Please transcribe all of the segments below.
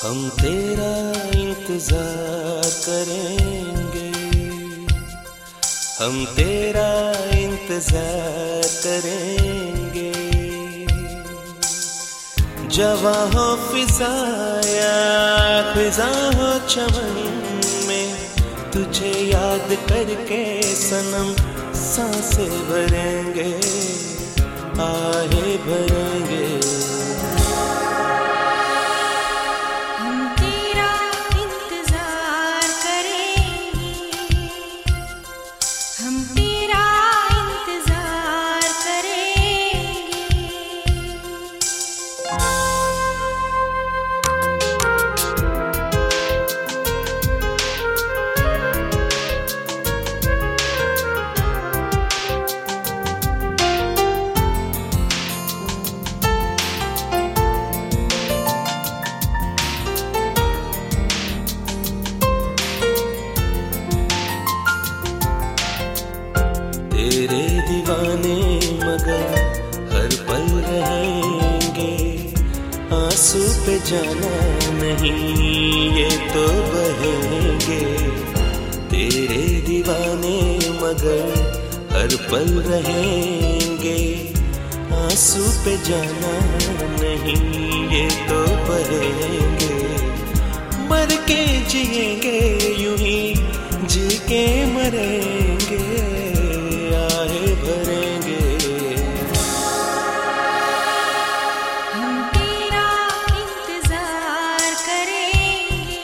हम तेरा इंतजार करेंगे, हम तेरा इंतजार करेंगे। जवां हो फिज़ाया फिज़ा हो चमन में, तुझे याद करके सनम सांसें भरेंगे, आहें भरेंगे। तेरे दीवाने मगर हर पल रहेंगे, आंसू पे जाना नहीं ये तो बहेंगे। तेरे दीवाने मगर हर पल रहेंगे, आंसू पे जाना नहीं ये तो बहेंगे। मर के जिएंगे यूं ही जी के मरेंगे, आहें भरेंगे। हम तेरा इंतजार करेंगे,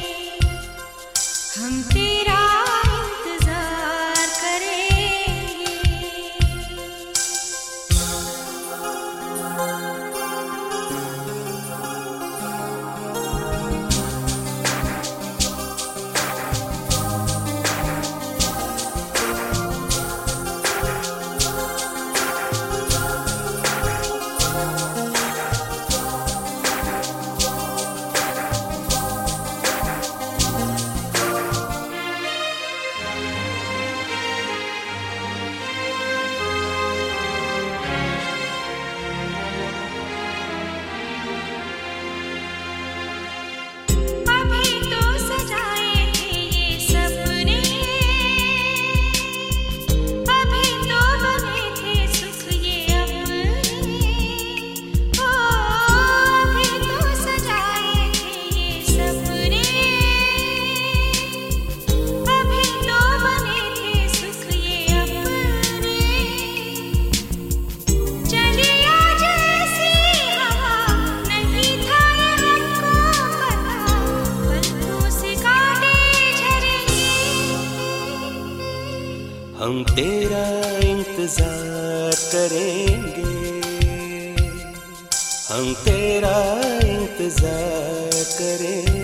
हम तेरा इंतजार करेंगे। हम तेरा इंतजार करेंगे, हम तेरा इंतजार करेंगे।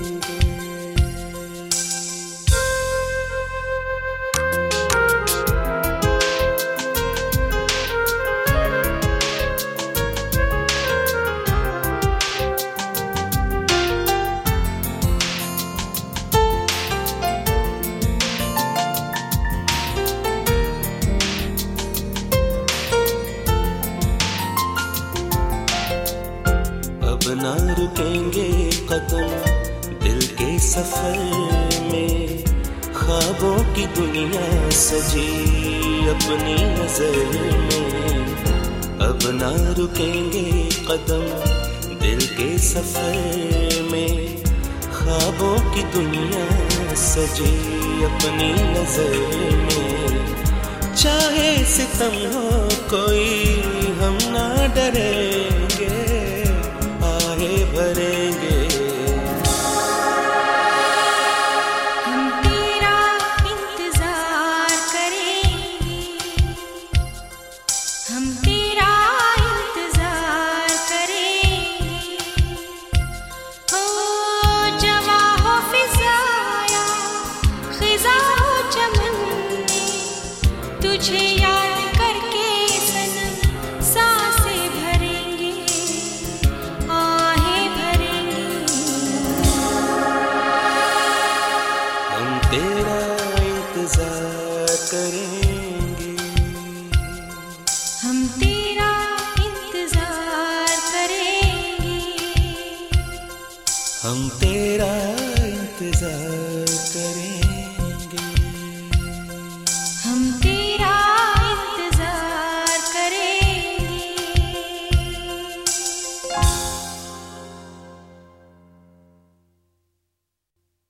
अब ना रुकेंगे कदम दिल के सफर में, ख्वाबों की दुनिया सजी अपनी नजर में। अब ना रुकेंगे कदम दिल के सफर में, ख्वाबों की दुनिया सजी अपनी नजर में। चाहे सितम हो कोई हम ना डरेंगे, आहें भरेंगे। हम तेरा इंतजार करेंगे, हम तेरा इंतजार करेंगे। हो जवां हो फिज़ाया फिज़ा हो चमन में, तुझे याद करके सनम सांसें भरेंगे, आहें भरेंगे। हम तेरा इंतजार करेंगे, हम तेरा इंतजार करेंगे, हम तेरा